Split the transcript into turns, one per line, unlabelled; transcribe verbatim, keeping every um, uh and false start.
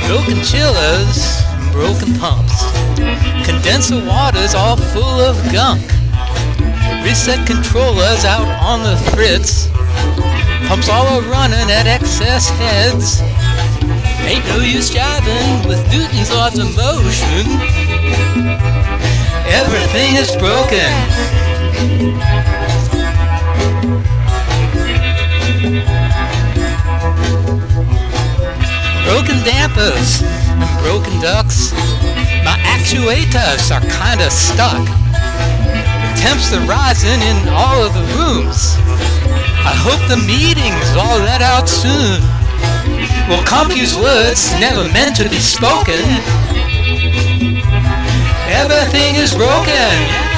Broken chillers, broken pumps, condenser waters all full of gunk, reset controllers out on the fritz, pumps all are running at excess heads. Ain't no use jiving with Newton's laws of motion. Everything is broken. Broken dampers and broken ducts. My actuators are kinda stuck. The temps are rising in all of the rooms. I hope the meeting's all let out soon. Well, Compu's words never meant to be spoken. Everything is broken.